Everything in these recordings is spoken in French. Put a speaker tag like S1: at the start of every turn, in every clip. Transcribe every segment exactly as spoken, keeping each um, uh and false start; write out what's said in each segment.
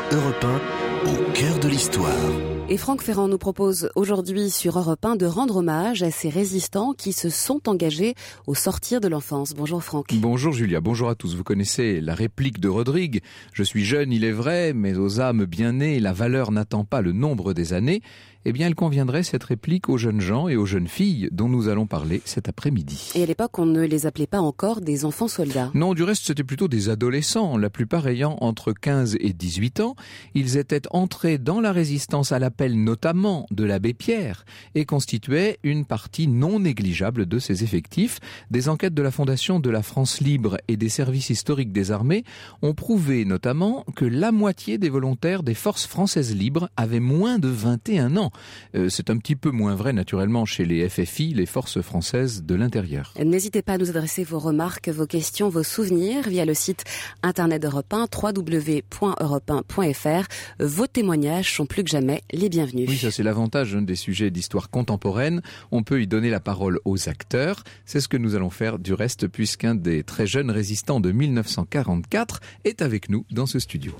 S1: Europe un, au cœur de l'histoire.
S2: Et Franck Ferrand nous propose aujourd'hui sur Europe un de rendre hommage à ces résistants qui se sont engagés au sortir de l'enfance. Bonjour Franck.
S3: Bonjour Julia, bonjour à tous. Vous connaissez la réplique de Rodrigue. Je suis jeune, il est vrai, mais aux âmes bien nées, la valeur n'attend pas le nombre des années. Eh bien, elle conviendrait cette réplique aux jeunes gens et aux jeunes filles dont nous allons parler cet après-midi.
S2: Et à l'époque, on ne les appelait pas encore des enfants soldats.
S3: Non, du reste, c'était plutôt des adolescents, la plupart ayant entre quinze et dix-huit ans. Ils étaient entrés dans la résistance à l'appel notamment de l'abbé Pierre et constituaient une partie non négligeable de ses effectifs. Des enquêtes de la Fondation de la France libre et des services historiques des armées ont prouvé notamment que la moitié des volontaires des forces françaises libres avaient moins de vingt et un ans. Euh, c'est un petit peu moins vrai naturellement chez les F F I, les forces françaises de l'intérieur.
S2: N'hésitez pas à nous adresser vos remarques, vos questions, vos souvenirs via le site internet d'Europe un, w w w point europe un point f r. Vos témoignages sont plus que jamais les bienvenus.
S3: Oui, ça c'est l'avantage hein, des sujets d'histoire contemporaine. On peut y donner la parole aux acteurs. C'est ce que nous allons faire du reste puisqu'un des très jeunes résistants de mille neuf cent quarante-quatre est avec nous dans ce studio.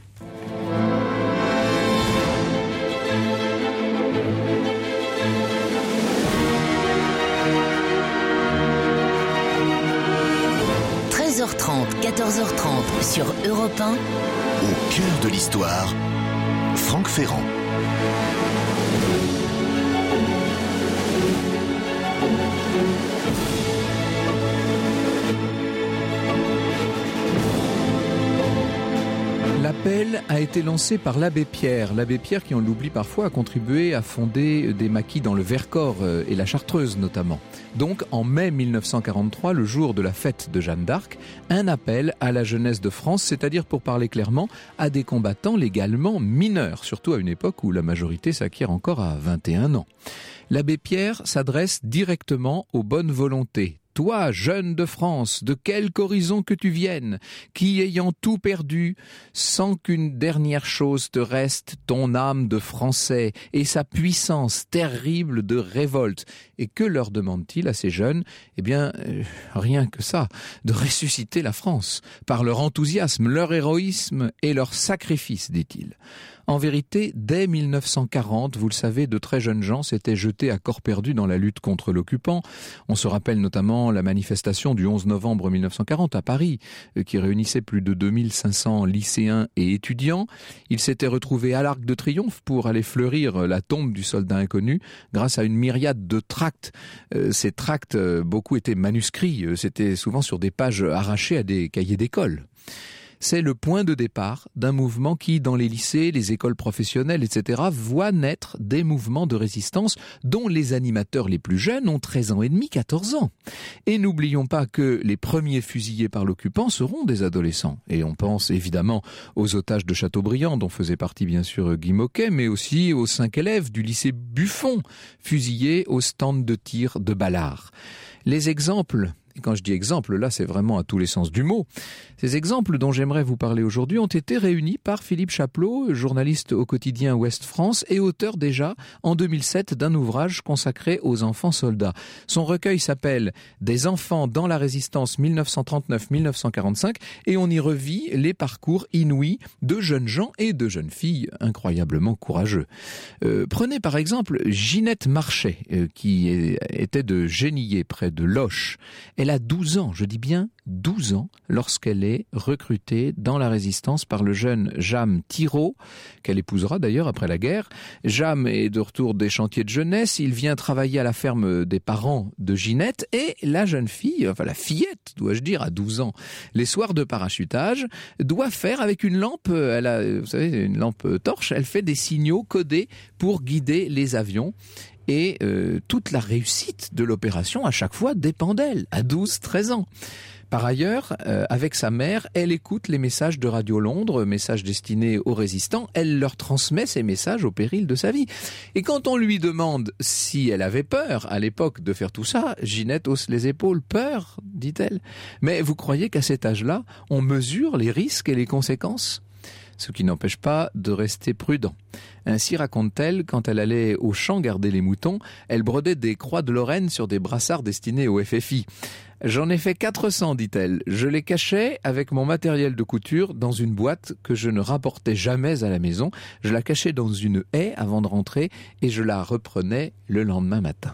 S1: treize heures trente, quatorze heures trente sur Europe un. Au cœur de l'histoire, Franck Ferrand.
S3: L'appel a été lancé par l'abbé Pierre. L'abbé Pierre, qui on l'oublie parfois, a contribué à fonder des maquis dans le Vercors et la Chartreuse notamment. Donc, en mai mille neuf cent quarante-trois, le jour de la fête de Jeanne d'Arc, un appel à la jeunesse de France, c'est-à-dire pour parler clairement, à des combattants légalement mineurs, surtout à une époque où la majorité s'acquiert encore à vingt et un ans. L'abbé Pierre s'adresse directement aux bonnes volontés. Toi, jeune de France, de quelque horizon que tu viennes, qui ayant tout perdu, sans qu'une dernière chose te reste, ton âme de Français et sa puissance terrible de révolte. Et que leur demande-t-il à ces jeunes ? Eh bien, euh, rien que ça, de ressusciter la France, par leur enthousiasme, leur héroïsme et leur sacrifice, dit-il. En vérité, dès mille neuf cent quarante, vous le savez, de très jeunes gens s'étaient jetés à corps perdu dans la lutte contre l'occupant. On se rappelle notamment la manifestation du onze novembre mille neuf cent quarante à Paris, qui réunissait plus de deux mille cinq cents lycéens et étudiants. Ils s'étaient retrouvés à l'Arc de Triomphe pour aller fleurir la tombe du soldat inconnu grâce à une myriade de tracts. Euh, ces tracts, euh, beaucoup étaient manuscrits, euh, c'était souvent sur des pages arrachées à des cahiers d'école. C'est le point de départ d'un mouvement qui, dans les lycées, les écoles professionnelles, et cetera, voit naître des mouvements de résistance dont les animateurs les plus jeunes ont treize ans et demi, quatorze ans. Et n'oublions pas que les premiers fusillés par l'occupant seront des adolescents. Et on pense évidemment aux otages de Chateaubriand, dont faisait partie bien sûr Guy Moquet, mais aussi aux cinq élèves du lycée Buffon, fusillés au stand de tir de Ballard. Les exemples... Et quand je dis exemple, là, c'est vraiment à tous les sens du mot. Ces exemples dont j'aimerais vous parler aujourd'hui ont été réunis par Philippe Chaplot, journaliste au quotidien Ouest France et auteur déjà, en deux mille sept, d'un ouvrage consacré aux enfants soldats. Son recueil s'appelle « Des enfants dans la résistance mille neuf cent trente-neuf à mille neuf cent quarante-cinq » et on y revit les parcours inouïs de jeunes gens et de jeunes filles incroyablement courageux. Euh, prenez par exemple Ginette Marchais, euh, qui est, était de Genillé, près de Loches. Elle a douze ans, je dis bien douze ans, lorsqu'elle est recrutée dans la résistance par le jeune Jam Thiraud, qu'elle épousera d'ailleurs après la guerre. Jam est de retour des chantiers de jeunesse, il vient travailler à la ferme des parents de Ginette et la jeune fille, enfin la fillette, dois-je dire, à douze ans, les soirs de parachutage, doit faire avec une lampe, elle a, vous savez, une lampe torche, elle fait des signaux codés pour guider les avions. Et euh, toute la réussite de l'opération, à chaque fois, dépend d'elle, à douze treize ans. Par ailleurs, euh, avec sa mère, elle écoute les messages de Radio Londres, messages destinés aux résistants. Elle leur transmet ces messages au péril de sa vie. Et quand on lui demande si elle avait peur, à l'époque, de faire tout ça, Ginette hausse les épaules. Peur, dit-elle. Mais vous croyez qu'à cet âge-là, on mesure les risques et les conséquences ? ce qui n'empêche pas de rester prudent. Ainsi raconte-t-elle, quand elle allait au champ garder les moutons, elle brodait des croix de Lorraine sur des brassards destinés au F F I. J'en ai fait quatre cents, dit-elle. Je les cachais avec mon matériel de couture dans une boîte que je ne rapportais jamais à la maison. Je la cachais dans une haie avant de rentrer et je la reprenais le lendemain matin.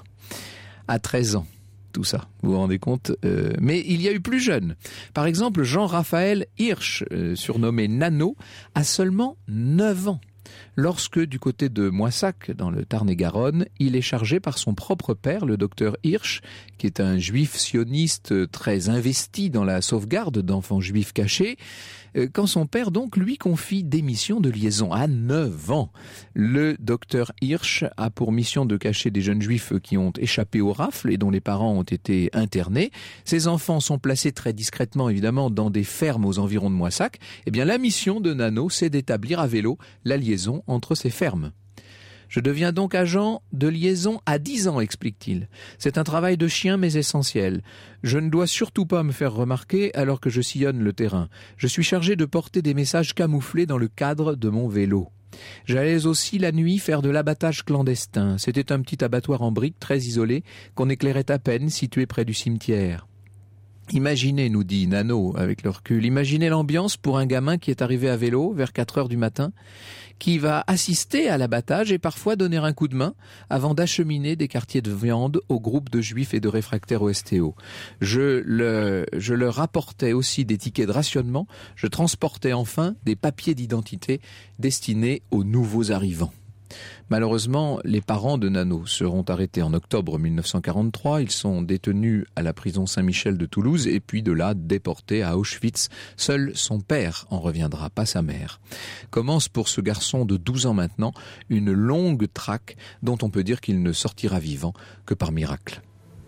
S3: À treize ans, tout ça, vous vous rendez compte, euh, mais il y a eu plus jeune. Par exemple, Jean-Raphaël Hirsch, euh, surnommé Nano, a seulement neuf ans. Lorsque, du côté de Moissac, dans le Tarn-et-Garonne, il est chargé par son propre père, le docteur Hirsch, qui est un juif sioniste très investi dans la sauvegarde d'enfants juifs cachés, quand son père donc lui confie des missions de liaison à neuf ans. Le docteur Hirsch a pour mission de cacher des jeunes juifs qui ont échappé aux rafles et dont les parents ont été internés. Ces enfants sont placés très discrètement, évidemment, dans des fermes aux environs de Moissac. Eh bien, la mission de Nano, c'est d'établir à vélo la liaison entre ces fermes. Je deviens donc agent de liaison à dix ans, explique-t-il. C'est un travail de chien mais essentiel. Je ne dois surtout pas me faire remarquer alors que je sillonne le terrain. Je suis chargé de porter des messages camouflés dans le cadre de mon vélo. J'allais aussi la nuit faire de l'abattage clandestin. C'était un petit abattoir en briques très isolé qu'on éclairait à peine, situé près du cimetière. Imaginez, nous dit Nano avec le recul, imaginez l'ambiance pour un gamin qui est arrivé à vélo vers quatre heures du matin, qui va assister à l'abattage et parfois donner un coup de main avant d'acheminer des quartiers de viande au groupe de juifs et de réfractaires au S T O. Je, le, je leur apportais aussi des tickets de rationnement, je transportais enfin des papiers d'identité destinés aux nouveaux arrivants. Malheureusement, les parents de Nano seront arrêtés en octobre mille neuf cent quarante-trois. Ils sont détenus à la prison Saint-Michel de Toulouse et puis de là déportés à Auschwitz. Seul son père en reviendra, pas sa mère. Commence pour ce garçon de douze ans maintenant une longue traque dont on peut dire qu'il ne sortira vivant que par miracle.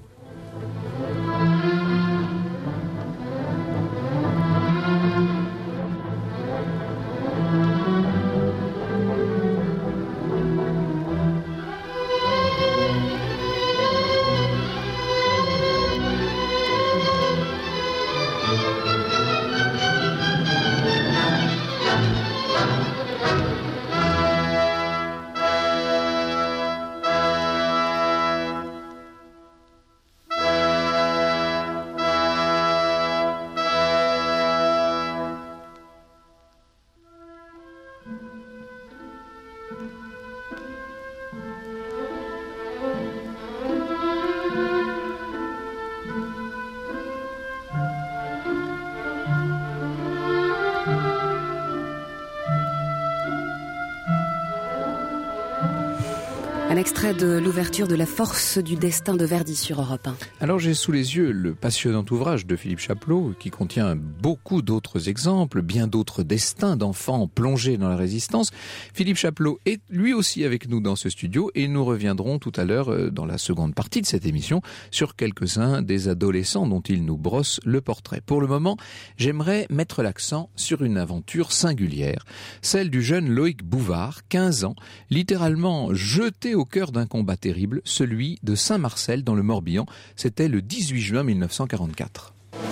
S2: Un extrait de l'ouverture de La force du destin de Verdi sur Europe un.
S3: Alors j'ai sous les yeux le passionnant ouvrage de Philippe Chaplot qui contient beaucoup d'autres exemples, bien d'autres destins d'enfants plongés dans la résistance. Philippe Chaplot est lui aussi avec nous dans ce studio et nous reviendrons tout à l'heure dans la seconde partie de cette émission sur quelques-uns des adolescents dont il nous brosse le portrait. Pour le moment, j'aimerais mettre l'accent sur une aventure singulière, celle du jeune Loïc Bouvard, quinze ans, littéralement jeté au cœur d'un combat terrible, celui de Saint-Marcel dans le Morbihan. C'était le dix-huit juin mille neuf cent quarante-quatre.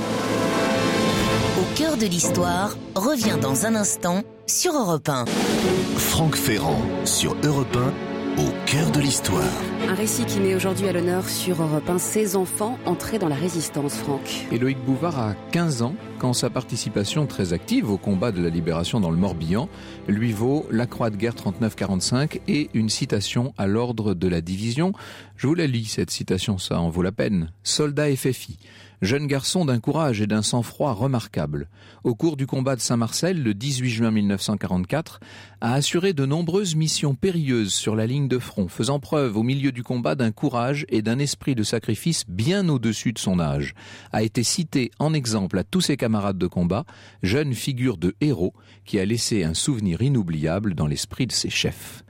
S1: Au cœur de l'histoire revient dans un instant sur Europe un. Franck Ferrand sur Europe un. Au cœur de l'histoire.
S2: Un récit qui met aujourd'hui à l'honneur sur Europe un ses enfants entrés dans la résistance, Franck.
S3: Et Loïc Bouvard a quinze ans quand sa participation très active au combat de la libération dans le Morbihan lui vaut la Croix de guerre trente-neuf quarante-cinq et une citation à l'ordre de la division. Je vous la lis, cette citation, ça en vaut la peine. Soldat F F I. Jeune garçon d'un courage et d'un sang-froid remarquables. Au cours du combat de Saint-Marcel, le dix-huit juin mille neuf cent quarante-quatre, a assuré de nombreuses missions périlleuses sur la ligne de front, faisant preuve au milieu du combat d'un courage et d'un esprit de sacrifice bien au-dessus de son âge. A été cité en exemple à tous ses camarades de combat, jeune figure de héros qui a laissé un souvenir inoubliable dans l'esprit de ses chefs.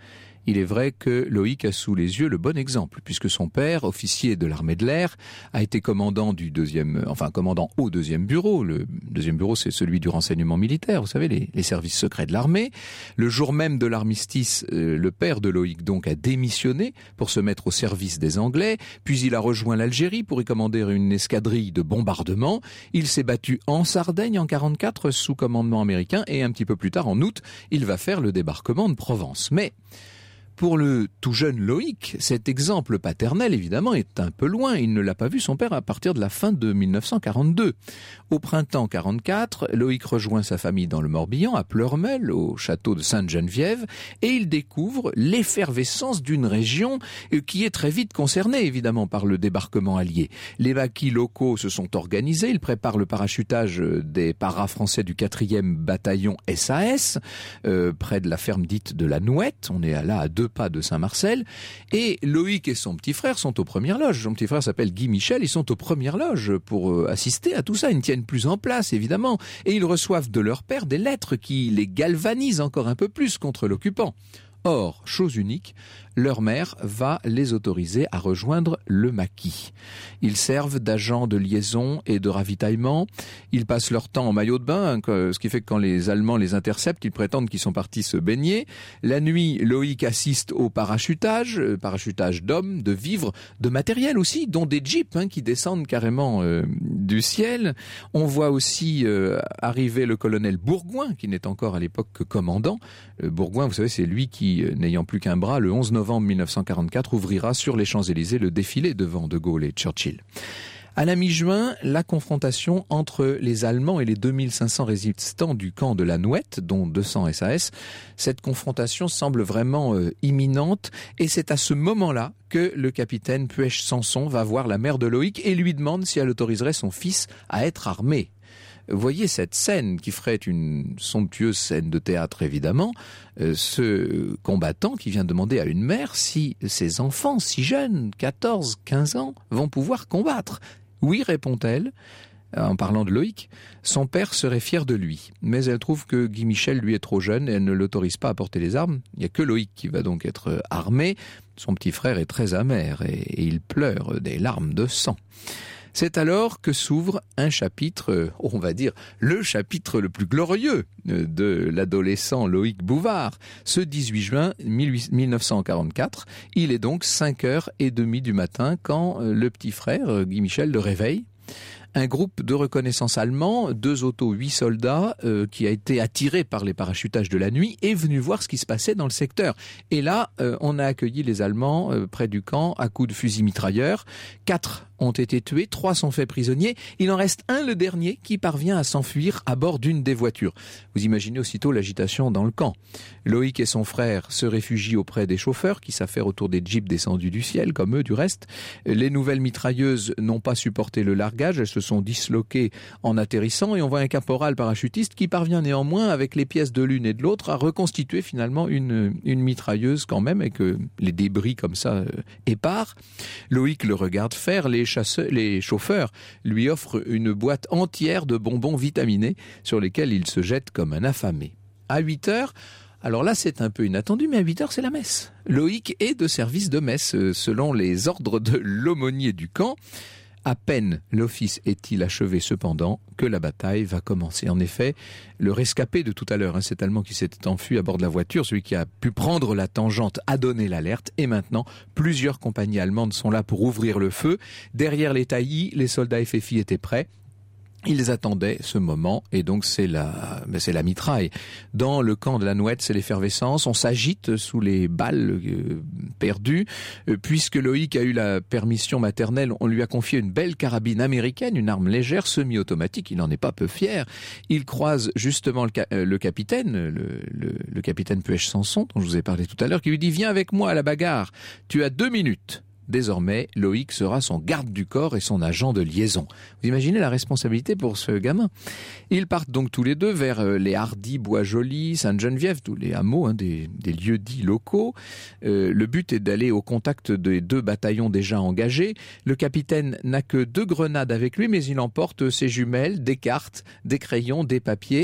S3: Il est vrai que Loïc a sous les yeux le bon exemple, puisque son père, officier de l'armée de l'air, a été commandant du deuxième, enfin commandant au deuxième bureau. Le deuxième bureau, c'est celui du renseignement militaire, vous savez, les, les services secrets de l'armée. Le jour même de l'armistice, euh, le père de Loïc donc a démissionné pour se mettre au service des Anglais, puis il a rejoint l'Algérie pour y commander une escadrille de bombardement. Il s'est battu en Sardaigne en quarante-quatre sous commandement américain et un petit peu plus tard, en août, il va faire le débarquement de Provence. Mais pour le tout jeune Loïc, cet exemple paternel, évidemment, est un peu loin. Il ne l'a pas vu son père à partir de la fin de mille neuf cent quarante-deux. Au printemps quarante-quatre, Loïc rejoint sa famille dans le Morbihan, à Pleurmel, au château de Sainte-Geneviève, et il découvre l'effervescence d'une région qui est très vite concernée, évidemment, par le débarquement allié. Les maquis locaux se sont organisés, ils préparent le parachutage des paras français du quatrième bataillon S A S, euh, près de la ferme dite de la Nouette. On est là à deux pas de Saint-Marcel, et Loïc et son petit frère sont aux premières loges. Son petit frère s'appelle Guy Michel, ils sont aux premières loges pour euh, assister à tout ça. Ils ne tiennent plus en place, évidemment, et ils reçoivent de leur père des lettres qui les galvanisent encore un peu plus contre l'occupant. Or, chose unique, leur mère va les autoriser à rejoindre le maquis. Ils servent d'agents de liaison et de ravitaillement. Ils passent leur temps en maillot de bain, ce qui fait que quand les Allemands les interceptent, ils prétendent qu'ils sont partis se baigner. La nuit, Loïc assiste au parachutage, parachutage d'hommes, de vivres, de matériel aussi, dont des jeeps hein, qui descendent carrément euh, du ciel. On voit aussi euh, arriver le colonel Bourgoin, qui n'est encore à l'époque que commandant. Euh, Bourgoin, vous savez, c'est lui qui, euh, n'ayant plus qu'un bras, le onze novembre mille neuf cent quarante-quatre, ouvrira sur les Champs-Élysées le défilé devant De Gaulle et Churchill. À la mi-juin, la confrontation entre les Allemands et les deux mille cinq cents résistants du camp de la Nouette, dont deux cents S A S, cette confrontation semble vraiment euh, imminente, et c'est à ce moment-là que le capitaine Puech Sanson va voir la mère de Loïc et lui demande si elle autoriserait son fils à être armé. Voyez cette scène qui ferait une somptueuse scène de théâtre, évidemment. Euh, ce combattant qui vient demander à une mère si ses enfants, si jeunes, quatorze, quinze ans, vont pouvoir combattre. Oui, répond-elle, en parlant de Loïc. Son père serait fier de lui. Mais elle trouve que Guy Michel, lui, est trop jeune et elle ne l'autorise pas à porter les armes. Il n'y a que Loïc qui va donc être armé. Son petit frère est très amer et, et il pleure des larmes de sang. C'est alors que s'ouvre un chapitre, on va dire, le chapitre le plus glorieux de l'adolescent Loïc Bouvard. Ce dix-huit juin mille neuf cent quarante-quatre, il est donc cinq heures trente du matin quand le petit frère, Guy Michel, le réveille. Un groupe de reconnaissance allemand, deux autos, huit soldats, euh, qui a été attiré par les parachutages de la nuit, est venu voir ce qui se passait dans le secteur. Et là, euh, on a accueilli les Allemands euh, près du camp à coups de fusil mitrailleur. Quatre ont été tués, trois sont faits prisonniers. Il en reste un, le dernier, qui parvient à s'enfuir à bord d'une des voitures. Vous imaginez aussitôt l'agitation dans le camp. Loïc et son frère se réfugient auprès des chauffeurs qui s'affairent autour des jeeps descendus du ciel, comme eux du reste. Les nouvelles mitrailleuses n'ont pas supporté le largage, elles se sont disloquées en atterrissant et on voit un caporal parachutiste qui parvient néanmoins, avec les pièces de l'une et de l'autre, à reconstituer finalement une, une mitrailleuse quand même, avec euh, les débris comme ça euh, épars. Loïc le regarde faire, les chasseurs, les chauffeurs lui offrent une boîte entière de bonbons vitaminés sur lesquels il se jette comme un affamé. À huit heures, alors là c'est un peu inattendu, mais à huit heures c'est la messe. Loïc est de service de messe selon les ordres de l'aumônier du camp. À peine l'office est-il achevé cependant que la bataille va commencer. En effet, le rescapé de tout à l'heure, hein, cet Allemand qui s'était enfui à bord de la voiture, celui qui a pu prendre la tangente, a donné l'alerte. Et maintenant, plusieurs compagnies allemandes sont là pour ouvrir le feu. Derrière les taillis, les soldats F F I étaient prêts. Ils attendaient ce moment et donc c'est la, ben c'est la mitraille. Dans le camp de la Nouette, c'est l'effervescence. On s'agite sous les balles euh, perdues. Euh, puisque Loïc a eu la permission maternelle, on lui a confié une belle carabine américaine, une arme légère, semi-automatique. Il n'en est pas peu fier. Il croise justement le, ca- euh, le capitaine, le, le, le capitaine Puech Sanson, dont je vous ai parlé tout à l'heure, qui lui dit « Viens avec moi à la bagarre. Tu as deux minutes. » Désormais, Loïc sera son garde du corps et son agent de liaison. Vous imaginez la responsabilité pour ce gamin. Ils partent donc tous les deux vers les Hardis, Bois-Joli, Sainte-Geneviève, tous les hameaux, hein, des, des lieux dits locaux. Euh, le but est d'aller au contact des deux bataillons déjà engagés. Le capitaine n'a que deux grenades avec lui, mais il emporte ses jumelles, des cartes, des crayons, des papiers.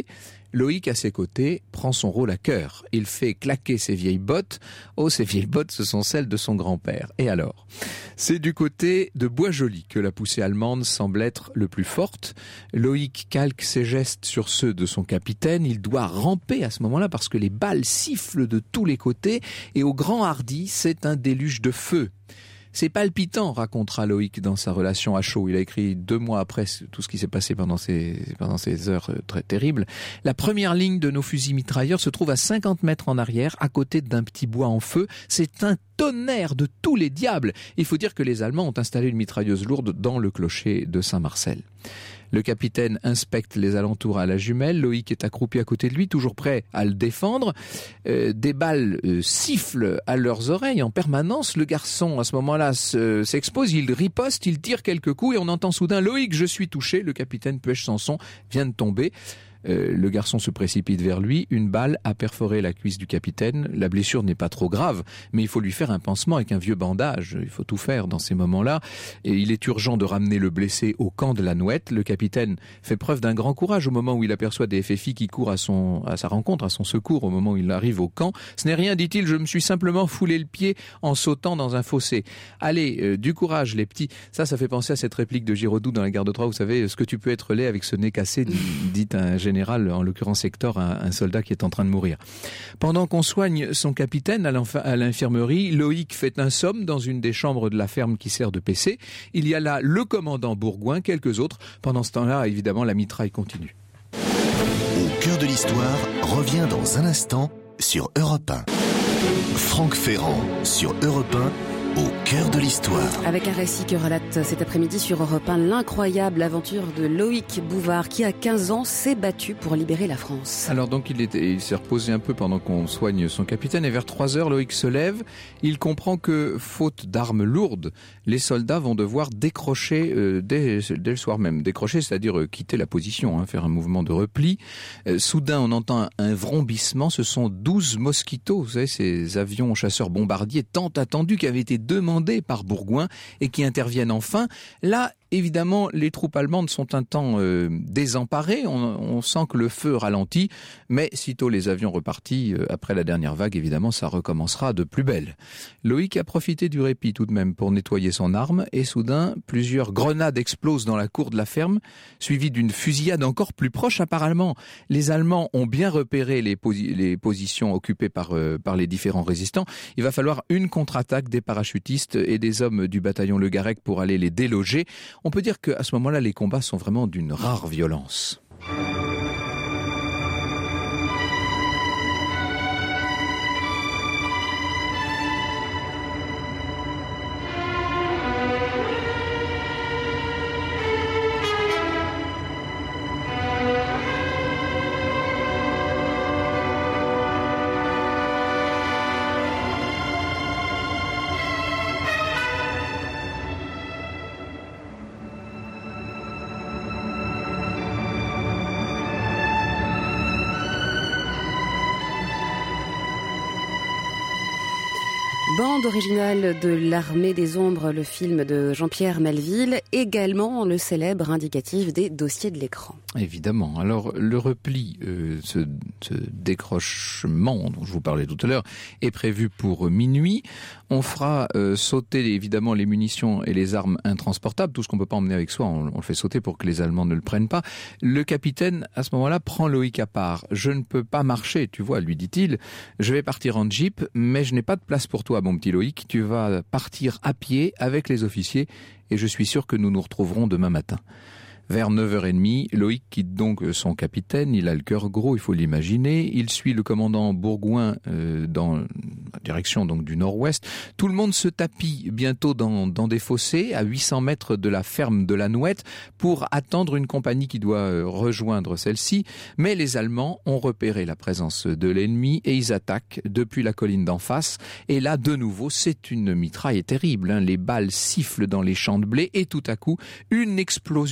S3: Loïc, à ses côtés, prend son rôle à cœur. Il fait claquer ses vieilles bottes. Oh, ces vieilles bottes, ce sont celles de son grand-père. Et alors ? C'est du côté de Boisjoli que la poussée allemande semble être le plus forte. Loïc calque ses gestes sur ceux de son capitaine. Il doit ramper à ce moment-là parce que les balles sifflent de tous les côtés. Et au grand hardi, c'est un déluge de feu. C'est palpitant, racontera Loïc dans sa relation à chaud. Il a écrit deux mois après tout ce qui s'est passé pendant ces, pendant ces heures très terribles. La première ligne de nos fusils mitrailleurs se trouve à cinquante mètres en arrière, à côté d'un petit bois en feu. C'est un tonnerre de tous les diables. Il faut dire que les Allemands ont installé une mitrailleuse lourde dans le clocher de Saint-Marcel. Le capitaine inspecte les alentours à la jumelle. Loïc est accroupi à côté de lui, toujours prêt à le défendre. Euh, des balles euh, sifflent à leurs oreilles en permanence. Le garçon, à ce moment-là, se, s'expose, il riposte, il tire quelques coups et on entend soudain « Loïc, je suis touché !» Le capitaine Puech-Sanson vient de tomber. Euh, le garçon se précipite vers lui, une balle a perforé la cuisse du capitaine. La blessure n'est pas trop grave, mais il faut lui faire un pansement avec un vieux bandage. Il faut tout faire dans ces moments-là. Et il est urgent de ramener le blessé au camp de la Nouette. Le capitaine fait preuve d'un grand courage au moment où il aperçoit des F F I qui courent à, son, à sa rencontre, à son secours au moment où il arrive au camp. Ce n'est rien, dit-il, je me suis simplement foulé le pied en sautant dans un fossé. Allez, euh, du courage les petits. Ça, ça fait penser à cette réplique de Giraudoux dans la guerre de Troie. Vous savez, ce que tu peux être laid avec ce nez cassé, dit, dit un général. général, en l'occurrence Hector, un, un soldat qui est en train de mourir. Pendant qu'on soigne son capitaine à, à l'infirmerie, Loïc fait un somme dans une des chambres de la ferme qui sert de P C. Il y a là le commandant Bourgoin, quelques autres. Pendant ce temps-là, évidemment, la mitraille continue.
S1: Au cœur de l'histoire revient dans un instant sur Europe un. Franck Ferrand sur Europe un. Au cœur de l'histoire.
S2: Avec un récit que relate cet après-midi sur Europe un l'incroyable aventure de Loïc Bouvard qui à quinze ans s'est battu pour libérer la France.
S3: Alors donc il, était, il s'est reposé un peu pendant qu'on soigne son capitaine et vers trois heures Loïc se lève. Il comprend que faute d'armes lourdes, les soldats vont devoir décrocher euh, dès, dès le soir même. Décrocher, c'est-à-dire euh, quitter la position, hein, faire un mouvement de repli. Euh, soudain on entend un, un vrombissement. Ce sont douze Mosquitos, vous savez, ces avions chasseurs bombardiers tant attendus qui avaient été demandés par Bourgoin et qui interviennent enfin. Là, évidemment, les troupes allemandes sont un temps euh, désemparées. On, on sent que le feu ralentit, mais sitôt les avions repartis, euh, après la dernière vague, évidemment, ça recommencera de plus belle. Loïc a profité du répit tout de même pour nettoyer son arme et soudain, plusieurs grenades explosent dans la cour de la ferme, suivies d'une fusillade encore plus proche apparemment. Les Allemands ont bien repéré les, posi- les positions occupées par, euh, par les différents résistants. Il va falloir une contre-attaque des parachutistes et des hommes du bataillon Le Garec pour aller les déloger. On peut dire qu'à ce moment-là, les combats sont vraiment d'une rare violence.
S2: Bande originale de l'Armée des Ombres, le film de Jean-Pierre Melville, également le célèbre indicatif des dossiers de l'écran.
S3: Évidemment. Alors, le repli, euh, ce, ce décrochement dont je vous parlais tout à l'heure, est prévu pour minuit. On fera euh, sauter évidemment les munitions et les armes intransportables. Tout ce qu'on peut pas emmener avec soi, on, on le fait sauter pour que les Allemands ne le prennent pas. Le capitaine, à ce moment-là, prend Loïc à part. Je ne peux pas marcher, tu vois, lui dit-il. Je vais partir en jeep, mais je n'ai pas de place pour toi, mon petit Loïc. Tu vas partir à pied avec les officiers et je suis sûr que nous nous retrouverons demain matin. Vers neuf heures trente, Loïc quitte donc son capitaine, il a le cœur gros, il faut l'imaginer, il suit le commandant Bourgoin euh, dans la direction donc du nord-ouest. Tout le monde se tapit bientôt dans, dans des fossés à huit cents mètres de la ferme de la Nouette pour attendre une compagnie qui doit euh, rejoindre celle-ci. Mais les Allemands ont repéré la présence de l'ennemi et ils attaquent depuis la colline d'en face. Et là, de nouveau, c'est une mitraille terrible, hein. Les balles sifflent dans les champs de blé et tout à coup, une explosion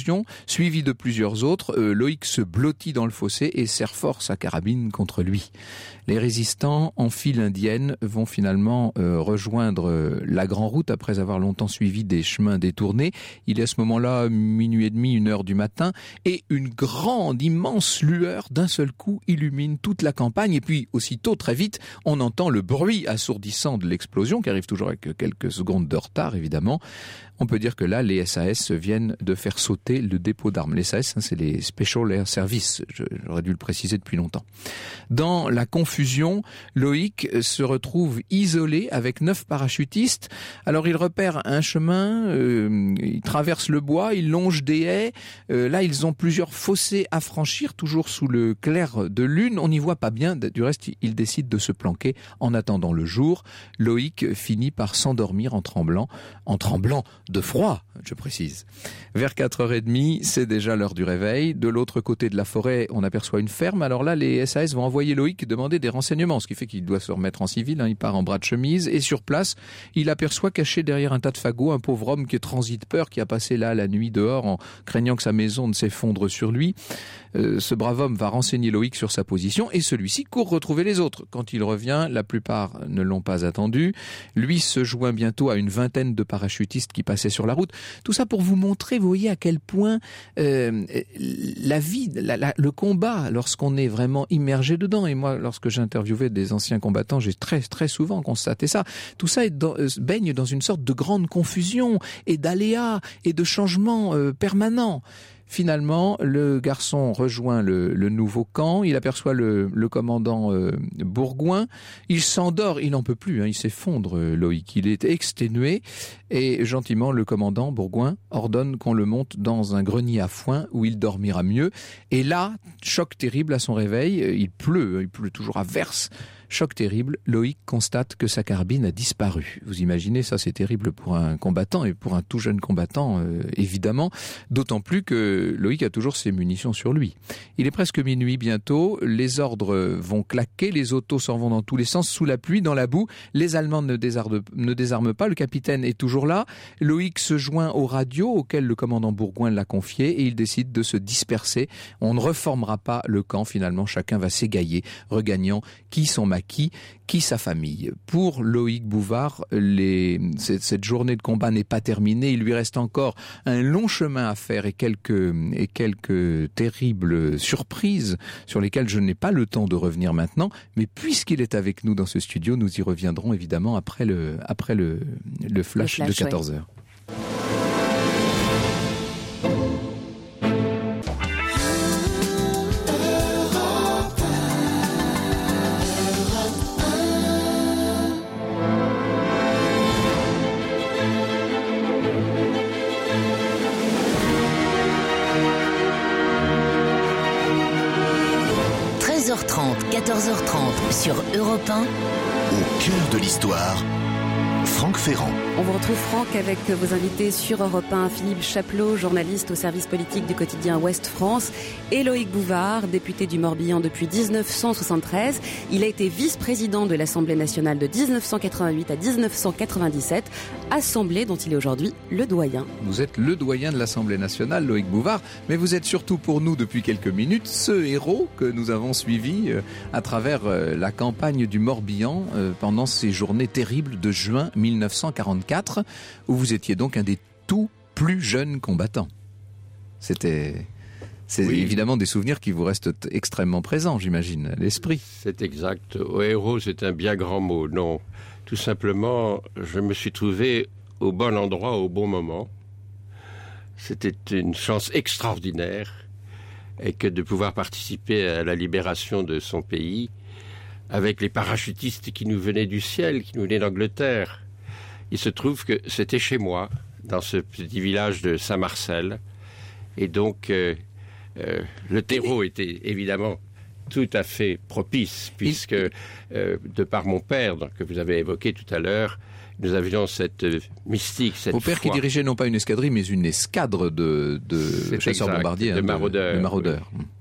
S3: Suivi de plusieurs autres, euh, Loïc se blottit dans le fossé et serre fort sa carabine contre lui. Les résistants en file indienne vont finalement euh, rejoindre euh, la Grande Route après avoir longtemps suivi des chemins détournés. Il est à ce moment-là minuit et demi, une heure du matin, et une grande, immense lueur d'un seul coup illumine toute la campagne. Et puis aussitôt, très vite, on entend le bruit assourdissant de l'explosion, qui arrive toujours avec quelques secondes de retard évidemment. On peut dire que là, les S A S viennent de faire sauter le dépôt d'armes. Les S A S, hein, c'est les Special Air Service, j'aurais dû le préciser depuis longtemps. Dans la confusion, Loïc se retrouve isolé avec neuf parachutistes. Alors il repère un chemin, euh, il traverse le bois, il longe des haies. Euh, là, ils ont plusieurs fossés à franchir, toujours sous le clair de lune. On n'y voit pas bien, du reste, il décide de se planquer en attendant le jour. Loïc finit par s'endormir en tremblant, en tremblant de froid, je précise. Vers quatre heures trente, c'est déjà l'heure du réveil. De l'autre côté de la forêt, on aperçoit une ferme. Alors là, les S A S vont envoyer Loïc demander des renseignements, ce qui fait qu'il doit se remettre en civil. Hein. Il part en bras de chemise et sur place, il aperçoit caché derrière un tas de fagots un pauvre homme qui est transi de peur, qui a passé là la nuit dehors en craignant que sa maison ne s'effondre sur lui. Euh, ce brave homme va renseigner Loïc sur sa position et celui-ci court retrouver les autres. Quand il revient, la plupart ne l'ont pas attendu. Lui se joint bientôt à une vingtaine de parachutistes qui passaient sur la route. Tout ça pour vous montrer, vous voyez à quel point euh, la vie, la, la, le combat, lorsqu'on est vraiment immergé dedans, et moi, lorsque j'interviewais des anciens combattants, j'ai très très souvent constaté ça, tout ça est dans, euh, baigne dans une sorte de grande confusion et d'aléas et de changements euh, permanents. Finalement, le garçon rejoint le, le nouveau camp, il aperçoit le, le commandant euh, Bourgoin, il s'endort, il n'en peut plus, hein, il s'effondre, euh, Loïc, il est exténué, et gentiment le commandant Bourgoin ordonne qu'on le monte dans un grenier à foin où il dormira mieux, et là, choc terrible à son réveil, il pleut, il pleut toujours à verse. Choc terrible, Loïc constate que sa carabine a disparu. Vous imaginez, ça c'est terrible pour un combattant et pour un tout jeune combattant, euh, évidemment. D'autant plus que Loïc a toujours ses munitions sur lui. Il est presque minuit bientôt, les ordres vont claquer, les autos s'en vont dans tous les sens, sous la pluie, dans la boue. Les Allemands ne désarment, ne désarment pas, le capitaine est toujours là. Loïc se joint aux radios auxquelles le commandant Bourgoin l'a confié et il décide de se disperser. On ne reformera pas le camp, finalement, chacun va s'égailler, regagnant qui son maquis. Qui, qui sa famille. Pour Loïc Bouvard, les, cette, cette journée de combat n'est pas terminée. Il lui reste encore un long chemin à faire et quelques, et quelques terribles surprises sur lesquelles je n'ai pas le temps de revenir maintenant. Mais puisqu'il est avec nous dans ce studio, nous y reviendrons évidemment après le, après le, le, flash, le flash de quatorze heures. Ouais.
S4: treize heures trente, quatorze heures trente sur Europe un.
S1: Au cœur de l'histoire, Franck Ferrand.
S2: On vous retrouve Franck avec vos invités sur Europe un, Philippe Chaplot, journaliste au service politique du quotidien Ouest France, et Loïc Bouvard, député du Morbihan depuis dix-neuf cent soixante-treize. Il a été vice-président de l'Assemblée nationale de dix-neuf cent quatre-vingt-huit à dix-neuf cent quatre-vingt-dix-sept, assemblée dont il est aujourd'hui le doyen.
S3: Vous êtes le doyen de l'Assemblée nationale, Loïc Bouvard, mais vous êtes surtout pour nous depuis quelques minutes ce héros que nous avons suivi euh, à travers euh, la campagne du Morbihan euh, pendant ces journées terribles de juin mille neuf cent quarante-quatre, où vous étiez donc un des tout plus jeunes combattants. C'était... C'est oui. Évidemment des souvenirs qui vous restent extrêmement présents, j'imagine, à l'esprit.
S5: C'est exact. Au héros, c'est un bien grand mot. Non, tout simplement, je me suis trouvé au bon endroit, au bon moment. C'était une chance extraordinaire, et que de pouvoir participer à la libération de son pays avec les parachutistes qui nous venaient du ciel, qui nous venaient d'Angleterre. Il se trouve que c'était chez moi, dans ce petit village de Saint-Marcel, et donc... Euh, Euh, le terreau était évidemment tout à fait propice, puisque euh, de par mon père, donc, que vous avez évoqué tout à l'heure, nous avions cette euh, mystique, cette
S3: Vos pères
S5: foi.
S3: Qui dirigeait non pas une escadrille, mais une escadre de, de chasseurs bombardiers,
S5: de,
S3: hein,
S5: de maraudeurs.
S3: De, de maraudeurs.
S5: Oui.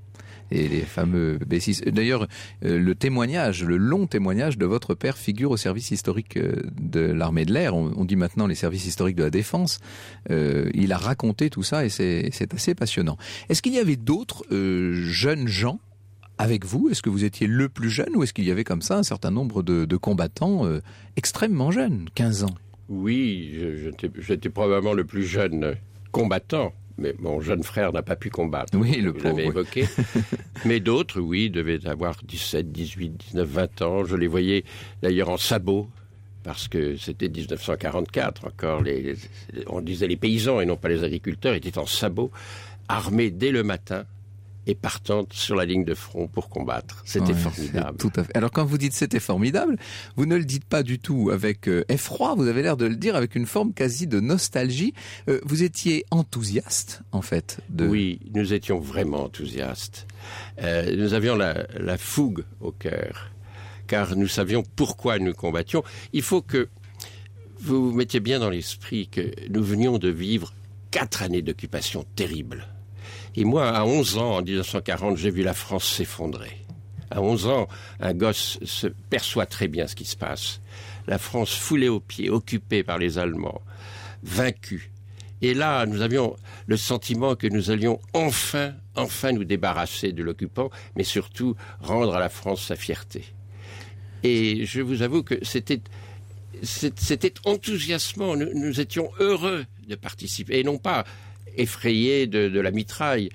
S3: et les fameux B six. D'ailleurs, euh, le témoignage, le long témoignage de votre père figure au service historique euh, de l'armée de l'air. On, on dit maintenant les services historiques de la défense. Euh, il a raconté tout ça et c'est, c'est assez passionnant. Est-ce qu'il y avait d'autres euh, jeunes gens avec vous? Est-ce que vous étiez le plus jeune ou est-ce qu'il y avait comme ça un certain nombre de, de combattants euh, extrêmement jeunes, quinze ans?
S5: Oui, je, j'étais, j'étais probablement le plus jeune combattant, mais mon jeune frère n'a pas pu combattre.
S3: Oui, le
S5: Vous
S3: pauvre.
S5: l'avez évoqué. Mais d'autres, oui, devaient avoir dix-sept, dix-huit, dix-neuf, vingt ans. Je les voyais d'ailleurs en sabots, parce que c'était dix-neuf cent quarante-quatre encore. Les, les, on disait les paysans et non pas les agriculteurs étaient en sabots, armés dès le matin et partant sur la ligne de front pour combattre. C'était
S3: Ouais,
S5: formidable.
S3: c'est tout à fait. Alors quand vous dites c'était formidable, vous ne le dites pas du tout avec euh, effroi, vous avez l'air de le dire avec une forme quasi de nostalgie. Euh, vous étiez enthousiaste, en fait. De...
S5: Oui, nous étions vraiment enthousiastes. Euh, nous avions la, la fougue au cœur, car nous savions pourquoi nous combattions. Il faut que vous vous mettiez bien dans l'esprit que nous venions de vivre quatre années d'occupation terrible. Et moi, à onze ans, en dix-neuf cent quarante, j'ai vu la France s'effondrer. À onze ans, un gosse se perçoit très bien ce qui se passe. La France foulée aux pieds, occupée par les Allemands, vaincue. Et là, nous avions le sentiment que nous allions enfin, enfin nous débarrasser de l'occupant, mais surtout rendre à la France sa fierté. Et je vous avoue que c'était, c'était enthousiasmant. Nous, nous étions heureux de participer, et non pas effrayés de, de la mitraille.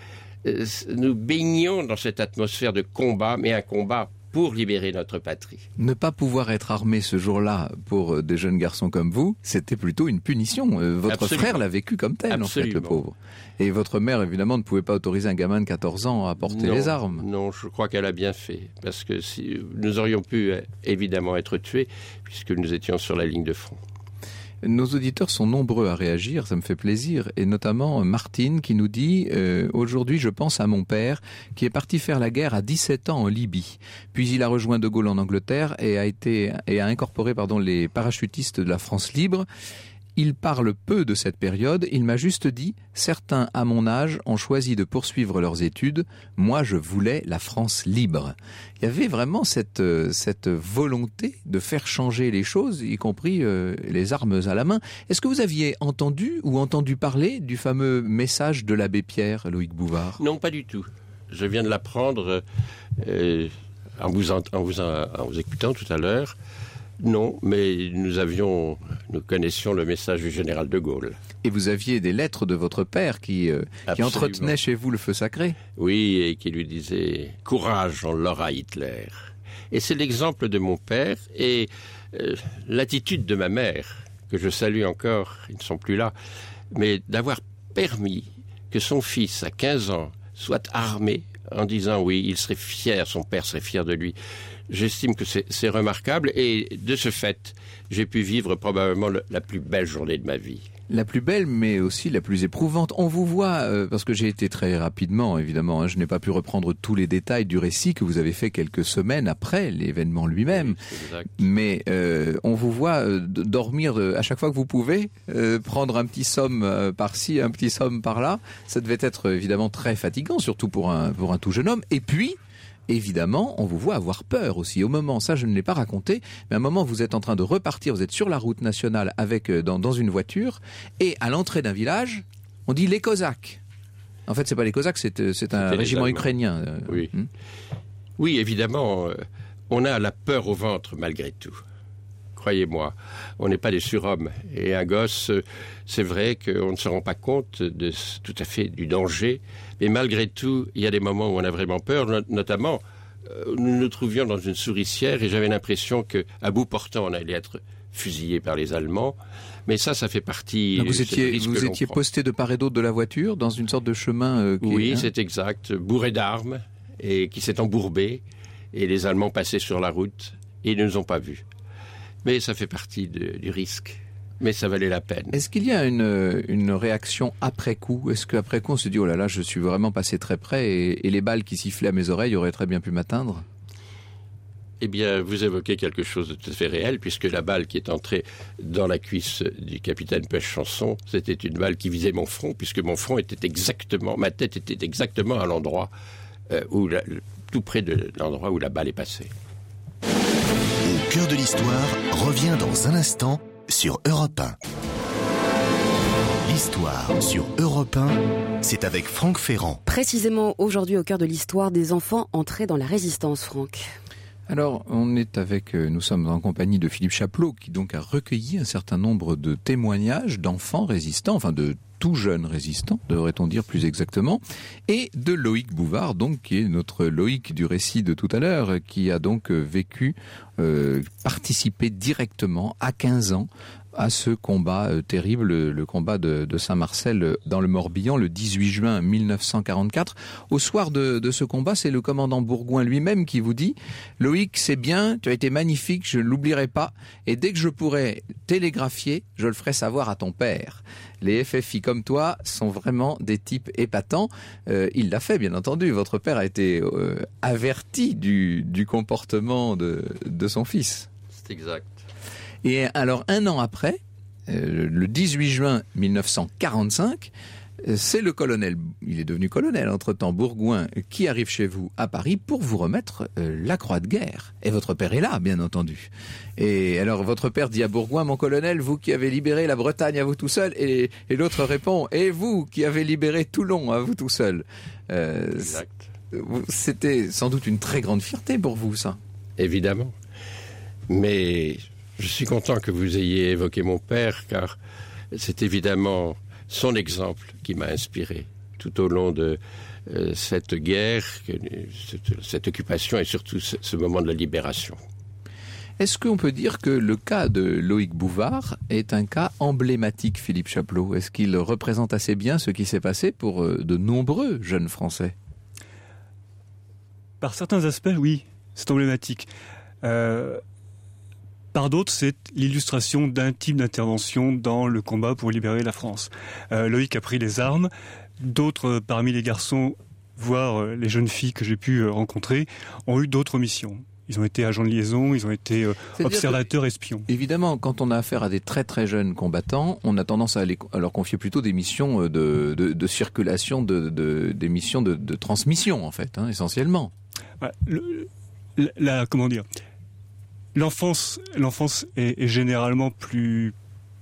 S5: Nous baignions dans cette atmosphère de combat, mais un combat pour libérer notre patrie.
S3: Ne pas pouvoir être armé ce jour-là pour des jeunes garçons comme vous, c'était plutôt une punition. Votre
S5: Absolument.
S3: frère l'a vécu comme tel,
S5: Absolument.
S3: en fait, le pauvre. Et votre mère, évidemment, ne pouvait pas autoriser un gamin de quatorze ans à porter
S5: non,
S3: les armes.
S5: Non, je crois qu'elle a bien fait, parce que si, nous aurions pu évidemment être tués, puisque nous étions sur la ligne de front.
S3: Nos auditeurs sont nombreux à réagir, ça me fait plaisir, et notamment Martine qui nous dit euh, « Aujourd'hui, je pense à mon père qui est parti faire la guerre à dix-sept ans en Libye. Puis il a rejoint De Gaulle en Angleterre et a, été, et a incorporé pardon, les parachutistes de la France libre. Il parle peu de cette période, il m'a juste dit « Certains à mon âge ont choisi de poursuivre leurs études, moi je voulais la France libre ». Il y avait vraiment cette, cette volonté de faire changer les choses, y compris euh, les armes à la main. Est-ce que vous aviez entendu ou entendu parler du fameux message de l'abbé Pierre, Loïc Bouvard?
S5: Non, pas du tout. Je viens de l'apprendre euh, en, vous en, en, vous en, en vous écoutant tout à l'heure. Non, mais nous avions, nous connaissions le message du général de Gaulle.
S3: Et vous aviez des lettres de votre père qui, euh, qui entretenaient chez vous le feu sacré?
S5: Oui, et qui lui disaient « Courage, on l'aura Hitler ». Et c'est l'exemple de mon père et euh, l'attitude de ma mère, que je salue encore, ils ne sont plus là, mais d'avoir permis que son fils, à quinze ans, soit armé en disant « Oui, il serait fier, son père serait fier de lui ». J'estime que c'est, c'est remarquable et de ce fait, j'ai pu vivre probablement le, la plus belle journée de ma vie.
S3: La plus belle, mais aussi la plus éprouvante. On vous voit, euh, parce que j'ai été très rapidement, évidemment, hein, je n'ai pas pu reprendre tous les détails du récit que vous avez fait quelques semaines après l'événement lui-même.
S5: Oui,
S3: mais euh, on vous voit euh, dormir euh, à chaque fois que vous pouvez, euh, prendre un petit somme euh, par-ci, un petit somme par-là. Ça devait être évidemment très fatigant, surtout pour un, pour un tout jeune homme. Et puis, évidemment, on vous voit avoir peur aussi. Au moment, ça je ne l'ai pas raconté, mais à un moment vous êtes en train de repartir, vous êtes sur la route nationale avec dans, dans une voiture, et à l'entrée d'un village, on dit les Cosaques. En fait, c'est pas les Cosaques, c'est, c'est un régiment ukrainien.
S5: Oui,
S3: hmm
S5: oui, évidemment, euh, on a la peur au ventre malgré tout. Croyez-moi, on n'est pas des surhommes. Et un gosse, c'est vrai qu'on ne se rend pas compte de, tout à fait du danger. Mais malgré tout, il y a des moments où on a vraiment peur. Notamment, nous nous trouvions dans une souricière et j'avais l'impression qu'à bout portant, on allait être fusillé par les Allemands. Mais ça, ça fait partie...
S3: Donc vous étiez, vous étiez posté de part et d'autre de la voiture, dans une sorte de chemin... Euh, qui
S5: oui,
S3: est, hein
S5: c'est exact. Bourré d'armes et qui s'est embourbé. Et les Allemands passaient sur la route et ils ne nous ont pas vus. Mais ça fait partie de, du risque. Mais ça valait la peine.
S3: Est-ce qu'il y a une, une réaction après coup? Est-ce qu'après coup on se dit oh là là, je suis vraiment passé très près et, et les balles qui sifflaient à mes oreilles auraient très bien pu m'atteindre?
S5: Eh bien, vous évoquez quelque chose de tout à fait réel, puisque la balle qui est entrée dans la cuisse du capitaine Pêche-Chanson, c'était une balle qui visait mon front, puisque mon front était exactement, ma tête était exactement à l'endroit euh, où la, tout près de l'endroit où la balle est passée.
S1: Au cœur de l'histoire revient dans un instant sur Europe un. L'histoire sur Europe un, c'est avec Franck Ferrand.
S2: Précisément aujourd'hui au cœur de l'histoire des enfants entrés dans la résistance, Franck.
S3: Alors, on est avec, nous sommes en compagnie de Philippe Chaplot, qui donc a recueilli un certain nombre de témoignages d'enfants résistants, enfin de tout jeunes résistants, devrait-on dire plus exactement, et de Loïc Bouvard, donc qui est notre Loïc du récit de tout à l'heure, qui a donc vécu, euh, participé directement à quinze ans à ce combat euh, terrible, le, le combat de, de Saint-Marcel euh, dans le Morbihan le dix-huit juin mille neuf cent quarante-quatre. Au soir de, de ce combat, c'est le commandant Bourgoin lui-même qui vous dit « Loïc, c'est bien, tu as été magnifique, je ne l'oublierai pas, et dès que je pourrai télégraphier, je le ferai savoir à ton père. » Les F F I comme toi sont vraiment des types épatants. Euh, il l'a fait, bien entendu. Votre père a été euh, averti du, du comportement de, de son fils.
S5: C'est exact.
S3: Et alors, un an après, euh, le dix-huit juin mille neuf cent quarante-cinq, euh, c'est le colonel, il est devenu colonel entre-temps, Bourgoin, qui arrive chez vous à Paris pour vous remettre euh, la croix de guerre. Et votre père est là, bien entendu. Et alors, votre père dit à Bourgoin, mon colonel, vous qui avez libéré la Bretagne à vous tout seul, et, et l'autre répond, et vous qui avez libéré Toulon à vous tout seul. Euh,
S5: exact.
S3: C'était sans doute une très grande fierté pour vous, ça.
S5: Évidemment. Mais je suis content que vous ayez évoqué mon père, car c'est évidemment son exemple qui m'a inspiré tout au long de euh, cette guerre, que, cette, cette occupation et surtout ce, ce moment de la libération.
S3: Est-ce qu'on peut dire que le cas de Loïc Bouvard est un cas emblématique, Philippe Chaplot? Est-ce qu'il représente assez bien ce qui s'est passé pour de nombreux jeunes Français?
S6: Par certains aspects, oui, c'est emblématique. Euh, par d'autres, c'est l'illustration d'un type d'intervention dans le combat pour libérer la France. Euh, Loïc a pris les armes. D'autres, parmi les garçons, voire les jeunes filles que j'ai pu rencontrer, ont eu d'autres missions. Ils ont été agents de liaison, ils ont été euh, observateurs, espions.
S3: Évidemment, quand on a affaire à des très très jeunes combattants, on a tendance à, les, à leur confier plutôt des missions de, de, de circulation, de, de, des missions de, de transmission, en fait, hein, essentiellement.
S6: Ouais, le, la, la, comment dire, l'enfance, l'enfance est, est généralement plus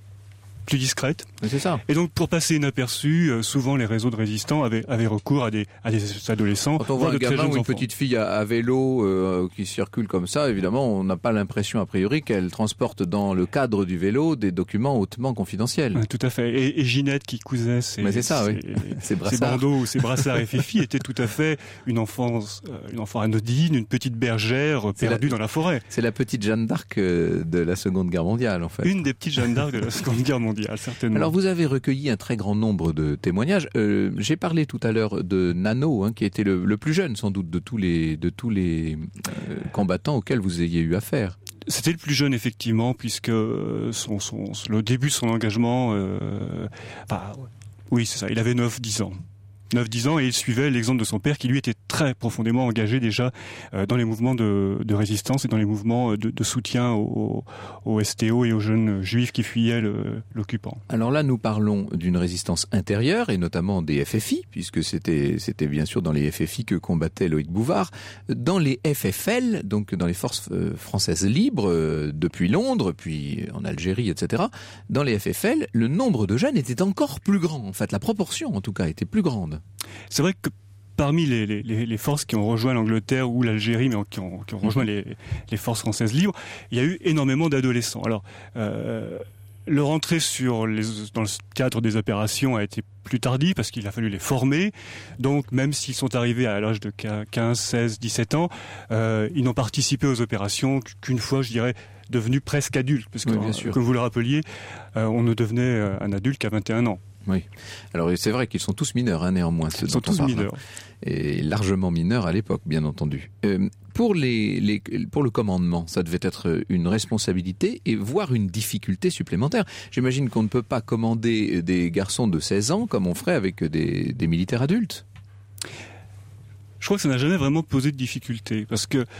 S6: plus discrète.
S3: C'est ça.
S6: Et donc, pour passer inaperçu, euh, souvent les réseaux de résistants avaient, avaient recours à des, à des adolescents.
S3: Quand on voit un gamin ou une enfants. petite fille à, à vélo euh, qui circule comme ça, évidemment, on n'a pas l'impression a priori qu'elle transporte dans le cadre du vélo des documents hautement confidentiels.
S6: Ouais, tout à fait. Et, et Ginette qui cousait ses,
S3: Mais c'est ça,
S6: ses,
S3: oui. ses,
S6: ses bandeaux ou ses brassards F F I était tout à fait une enfance, une enfant anodine, une petite bergère perdue la, dans la forêt.
S3: C'est la petite Jeanne d'Arc de la Seconde Guerre mondiale, en fait.
S6: Une des petites Jeanne d'Arc de la Seconde Guerre mondiale. Certainement.
S3: Alors vous avez recueilli un très grand nombre de témoignages. Euh, j'ai parlé tout à l'heure de Nano, hein, qui était le, le plus jeune sans doute de tous les de tous les euh, combattants auxquels vous ayez eu affaire.
S6: C'était le plus jeune effectivement, puisque son, son, le début de son engagement, euh, enfin, oui c'est ça, il avait neuf dix ans. neuf dix ans et il suivait l'exemple de son père qui lui était très profondément engagé déjà euh, dans les mouvements de, de résistance et dans les mouvements de, de soutien au, au S T O et aux jeunes juifs qui fuyaient le, l'occupant.
S3: Alors là, nous parlons d'une résistance intérieure et notamment des F F I, puisque c'était, c'était bien sûr dans les F F I que combattait Loïc Bouvard. Dans les F F L, donc dans les forces françaises libres, euh, depuis Londres, puis en Algérie, et cetera, dans les F F L, le nombre de jeunes était encore plus grand. En fait, la proportion, en tout cas, était plus grande.
S6: C'est vrai que parmi les, les, les forces qui ont rejoint l'Angleterre ou l'Algérie, mais qui ont, qui ont rejoint les, les forces françaises libres, il y a eu énormément d'adolescents. Alors, euh, leur entrée sur les, dans le cadre des opérations a été plus tardive parce qu'il a fallu les former. Donc, même s'ils sont arrivés à l'âge de quinze, seize, dix-sept ans, euh, ils n'ont participé aux opérations qu'une fois, je dirais, devenus presque adultes. Parce que, oui, comme vous le rappeliez, euh, on ne devenait un adulte qu'à vingt et un ans.
S3: Oui. Alors c'est vrai qu'ils sont tous mineurs, hein, néanmoins.
S6: Ils sont tous mineurs.
S3: Et largement mineurs à l'époque, bien entendu. Euh, pour les, les, pour le commandement, ça devait être une responsabilité et voire une difficulté supplémentaire. J'imagine qu'on ne peut pas commander des garçons de seize ans comme on ferait avec des, des militaires adultes.
S6: Je crois que ça n'a jamais vraiment posé de difficulté parce que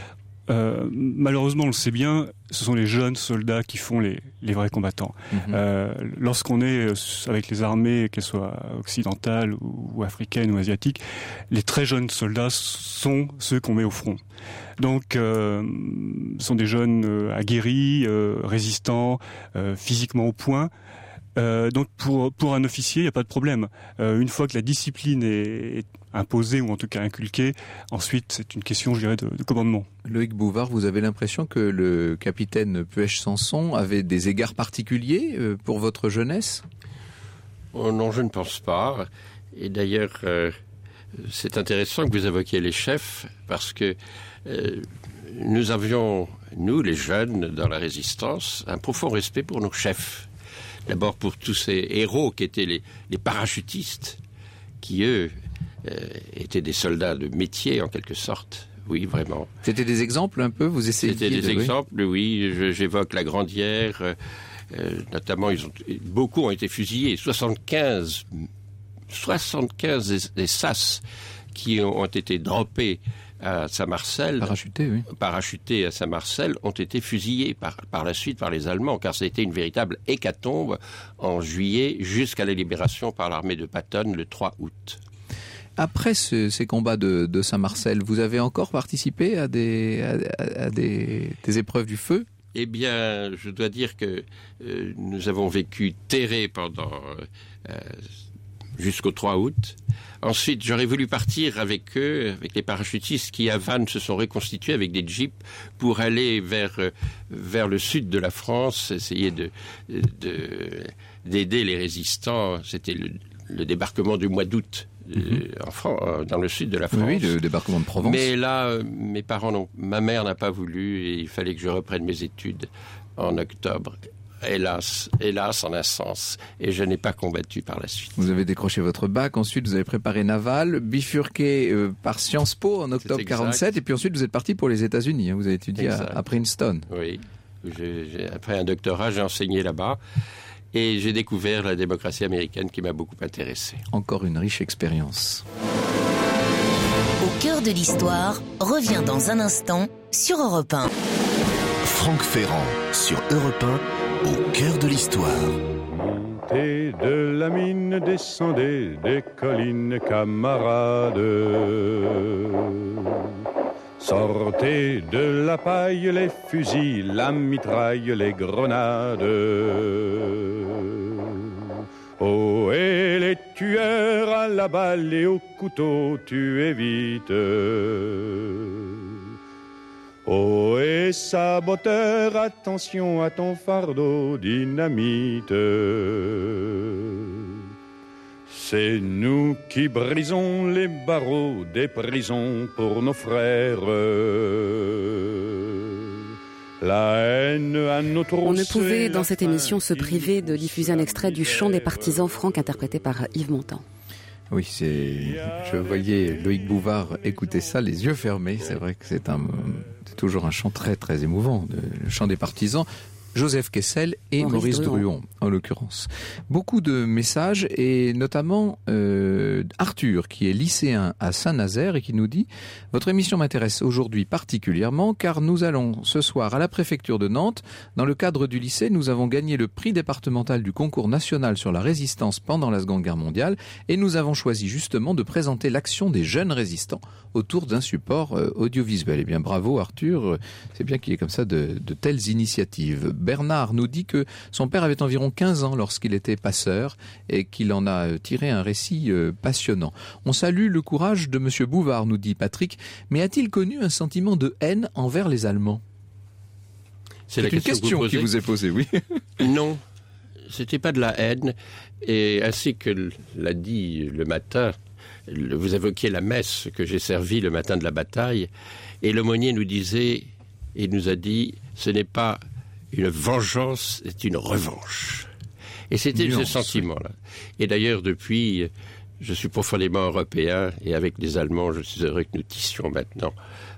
S6: euh, malheureusement, on le sait bien, ce sont les jeunes soldats qui font les, les vrais combattants. Mmh. Euh, lorsqu'on est avec les armées, qu'elles soient occidentales ou, ou africaines ou asiatiques, les très jeunes soldats sont ceux qu'on met au front. Donc, euh, ce sont des jeunes euh, aguerris, euh, résistants, euh, physiquement au point. Euh, donc, pour pour un officier, il n'y a pas de problème. Euh, une fois que la discipline est, est imposée ou en tout cas inculquée, ensuite c'est une question, je dirais, de, de commandement.
S3: Loïc Bouvard, vous avez l'impression que le capitaine Puech-Sanson avait des égards particuliers euh, pour votre jeunesse ?
S5: Oh non, je ne pense pas. Et d'ailleurs, euh, c'est intéressant que vous évoquiez les chefs, parce que euh, nous avions, nous les jeunes dans la résistance, un profond respect pour nos chefs. D'abord pour tous ces héros qui étaient les, les parachutistes, qui eux euh, étaient des soldats de métier en quelque sorte. Oui, vraiment.
S3: C'était des exemples un peu, vous essayez
S5: C'était des
S3: de...
S5: exemples, oui. Je, j'évoque la Grandière, euh, euh, notamment, ils ont, beaucoup ont été fusillés. soixante-quinze, soixante-quinze des, des S A S qui ont, ont été droppés à Saint-Marcel,
S3: parachutés, oui.
S5: parachutés à Saint-Marcel, ont été fusillés par, par la suite par les Allemands, car ça a été une véritable hécatombe en juillet jusqu'à la libération par l'armée de Patton le trois août.
S3: Après ce, ces combats de, de Saint-Marcel, vous avez encore participé à des, à, à des, des épreuves du feu ?
S5: Eh bien, je dois dire que euh, nous avons vécu terrés pendant euh, jusqu'au trois août. Ensuite, j'aurais voulu partir avec eux, avec les parachutistes qui à Vannes se sont reconstitués avec des jeeps pour aller vers euh, vers le sud de la France, essayer de, de d'aider les résistants. C'était le, le débarquement du mois d'août. Mm-hmm. En France, dans le sud de la France.
S3: Oui, le débarquement de Provence.
S5: Mais là, euh, mes parents n'ont, ma mère n'a pas voulu et il fallait que je reprenne mes études en octobre. Hélas, hélas, en un sens. Et je n'ai pas combattu par la suite.
S3: Vous avez décroché votre bac, ensuite vous avez préparé naval, bifurqué euh, par Sciences Po en octobre quarante-sept, et puis ensuite vous êtes parti pour les États-Unis. Hein, vous avez étudié à, à Princeton.
S5: Oui. J'ai, j'ai, après un doctorat, j'ai enseigné là-bas. Et j'ai découvert la démocratie américaine qui m'a beaucoup intéressé.
S3: Encore une riche expérience.
S4: Au cœur de l'histoire revient dans un instant sur Europe un.
S1: Franck Ferrand sur Europe un, au cœur de l'histoire.
S7: Montez de la mine, descendez des collines, camarades. Sortez de la paille les fusils, la mitraille, les grenades. Oh, et les tueurs à la balle et au couteau, tuez vite. Oh, et saboteur, attention à ton fardeau, dynamite. C'est nous qui brisons les barreaux des prisons pour nos frères. La haine à notre
S2: On ne pouvait dans cette émission se priver de diffuser un extrait du chant des partisans, Franck, interprété par Yves Montand.
S3: Oui, c'est. Je voyais Loïc Bouvard écouter ça, les yeux fermés. C'est vrai que c'est un, c'est toujours un chant très très émouvant, le chant des partisans. Joseph Kessel et Maurice, Maurice Druon. Druon, en l'occurrence. Beaucoup de messages, et notamment euh, Arthur, qui est lycéen à Saint-Nazaire et qui nous dit « Votre émission m'intéresse aujourd'hui particulièrement car nous allons ce soir à la préfecture de Nantes. Dans le cadre du lycée, nous avons gagné le prix départemental du concours national sur la résistance pendant la Seconde Guerre mondiale et nous avons choisi justement de présenter l'action des jeunes résistants autour d'un support euh, audiovisuel. » Eh bien, bravo Arthur, c'est bien qu'il y ait comme ça de, de telles initiatives. Bernard nous dit que son père avait environ quinze ans lorsqu'il était passeur et qu'il en a tiré un récit passionnant. On salue le courage de Monsieur Bouvard, nous dit Patrick, mais a-t-il connu un sentiment de haine envers les Allemands ?
S5: C'est,
S3: C'est
S5: la
S3: une
S5: question,
S3: question
S5: que vous
S3: qui vous est posée, oui.
S5: Non, c'était pas de la haine. Et ainsi que l'a dit le matin, vous évoquiez la messe que j'ai servie le matin de la bataille, et l'aumônier nous disait, il nous a dit, ce n'est pas une vengeance, c'est une revanche. Et c'était Nuance, ce sentiment-là. Et d'ailleurs, depuis, je suis profondément européen, et avec les Allemands, je suis heureux que nous tissions maintenant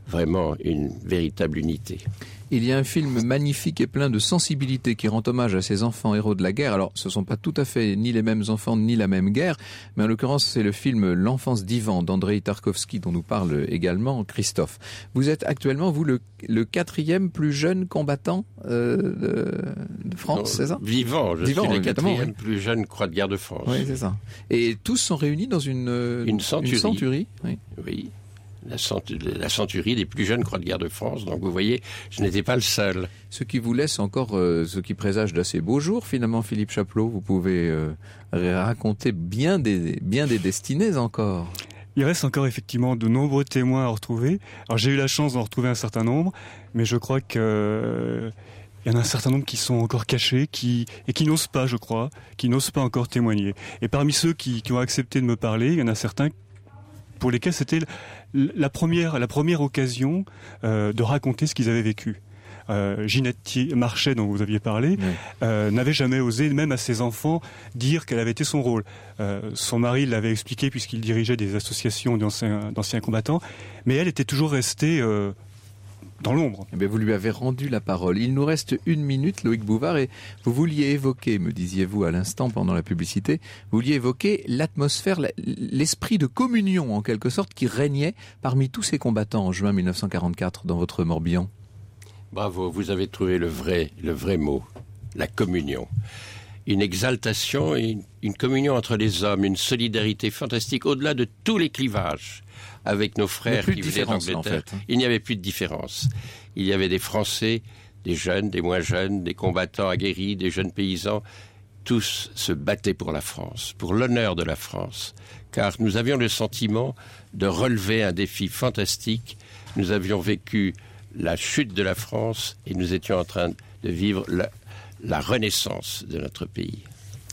S5: vraiment une véritable unité.
S3: Il y a un film magnifique et plein de sensibilité qui rend hommage à ces enfants héros de la guerre. Alors, ce ne sont pas tout à fait ni les mêmes enfants ni la même guerre, mais en l'occurrence, c'est le film L'enfance d'Ivan d'Andrei Tarkovsky dont nous parle également Christophe. Vous êtes actuellement, vous, le, le quatrième plus jeune combattant euh, de, de France, non, c'est ça?
S5: Vivant, je
S3: Vivant,
S5: suis le quatrième
S3: oui.
S5: plus jeune croix de guerre de France.
S3: Oui, c'est ça. Et tous sont réunis dans une,
S5: une centurie.
S3: Une centurie, oui.
S5: Oui. La, centu- la centurie des plus jeunes croix de guerre de France. Donc vous voyez, je n'étais pas le seul.
S3: Ce qui vous laisse encore, euh, ce qui présage d'assez beaux jours finalement, Philippe Chapelot. Vous pouvez euh, raconter bien des, bien des destinées encore.
S6: Il reste encore effectivement de nombreux témoins à retrouver. Alors j'ai eu la chance d'en retrouver un certain nombre, mais je crois que euh, il y en a un certain nombre qui sont encore cachés, qui et qui n'osent pas, je crois, qui n'osent pas encore témoigner. Et parmi ceux qui, qui ont accepté de me parler, il y en a certains pour lesquels c'était la première, la première occasion euh, de raconter ce qu'ils avaient vécu. Euh, Ginette Marchais, dont vous aviez parlé, oui. euh, n'avait jamais osé, même à ses enfants, dire quel avait été son rôle. Euh, son mari l'avait expliqué puisqu'il dirigeait des associations d'anciens, d'anciens combattants, mais elle était toujours restée euh, dans l'ombre.
S3: Eh bien, vous lui avez rendu la parole. Il nous reste une minute, Loïc Bouvard, et vous vouliez évoquer, me disiez-vous à l'instant pendant la publicité, vous vouliez évoquer l'atmosphère, l'esprit de communion en quelque sorte qui régnait parmi tous ces combattants en juin mille neuf cent quarante-quatre dans votre Morbihan.
S5: Bravo, vous avez trouvé le vrai, le vrai mot, la communion. Une exaltation et une, une communion entre les hommes, une solidarité fantastique au-delà de tous les clivages. Avec nos frères qui venaient d'Angleterre, en fait. Il n'y avait plus de différence. Il y avait des Français, des jeunes, des moins jeunes, des combattants aguerris, des jeunes paysans. Tous se battaient pour la France, pour l'honneur de la France. Car nous avions le sentiment de relever un défi fantastique. Nous avions vécu la chute de la France et nous étions en train de vivre la, la renaissance de notre pays.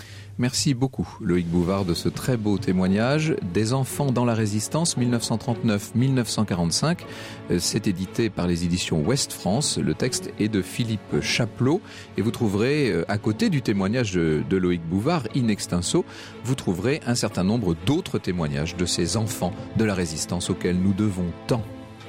S3: Merci beaucoup, Loïc Bouvard, de ce très beau témoignage. Des enfants dans la résistance, mille neuf cent trente-neuf à mille neuf cent quarante-cinq. C'est édité par les éditions Ouest France. Le texte est de Philippe Chapelot. Et vous trouverez, à côté du témoignage de, de Loïc Bouvard, in extenso, vous trouverez un certain nombre d'autres témoignages de ces enfants de la résistance auxquels nous devons tant.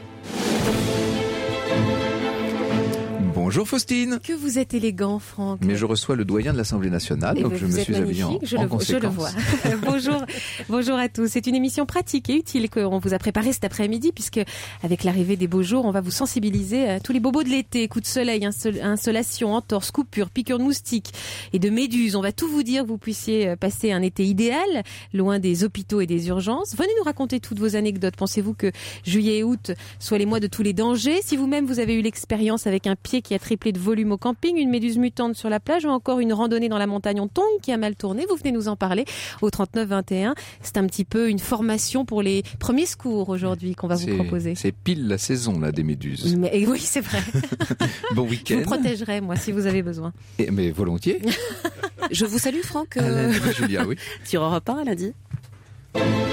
S3: Bonjour Faustine.
S8: Que vous êtes élégant, Franck.
S3: Mais je reçois le doyen de l'Assemblée nationale,
S8: et
S3: donc je me suis habillé en,
S8: je
S3: en
S8: le,
S3: conséquence.
S8: Je le vois. bonjour, bonjour à tous. C'est une émission pratique et utile qu'on vous a préparée cet après-midi, puisque avec l'arrivée des beaux jours, on va vous sensibiliser à tous les bobos de l'été, coups de soleil, insolation, entorse, coupure, piqûre de moustiques et de méduses. On va tout vous dire, que vous puissiez passer un été idéal, loin des hôpitaux et des urgences. Venez nous raconter toutes vos anecdotes. Pensez-vous que juillet et août soient les mois de tous les dangers? Si vous-même vous avez eu l'expérience avec un pied qui a triplé de volume au camping, une méduse mutante sur la plage ou encore une randonnée dans la montagne en tongs qui a mal tourné, vous venez nous en parler au trente-neuf vingt et un. C'est un petit peu une formation pour les premiers secours aujourd'hui qu'on va
S3: c'est,
S8: vous proposer.
S3: C'est pile la saison là des méduses.
S8: Mais, oui, c'est vrai.
S3: Bon week-end.
S8: Je vous protégerai, moi, si vous avez besoin.
S3: Et, mais volontiers.
S2: Je vous salue, Franck.
S3: Euh... Lundi, Julia, oui.
S2: Sur Europe un, lundi.